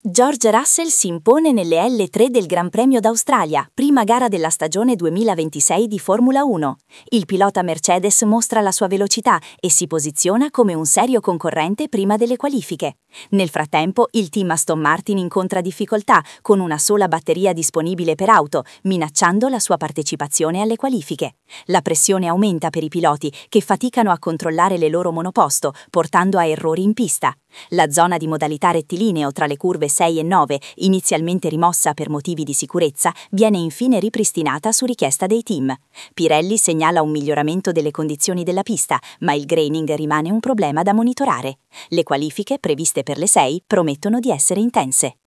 George Russell si impone nelle L3 del Gran Premio d'Australia, prima gara della stagione 2026 di Formula 1. Il pilota Mercedes mostra la sua velocità e si posiziona come un serio concorrente prima delle qualifiche. Nel frattempo, il team Aston Martin incontra difficoltà con una sola batteria disponibile per auto, minacciando la sua partecipazione alle qualifiche. La pressione aumenta per i piloti, che faticano a controllare le loro monoposto, portando a errori in pista. La zona di modalità rettilineo tra le curve 6 e 9, inizialmente rimossa per motivi di sicurezza, viene infine ripristinata su richiesta dei team. Pirelli segnala un miglioramento delle condizioni della pista, ma il graining rimane un problema da monitorare. Le qualifiche, previste per le 6, promettono di essere intense.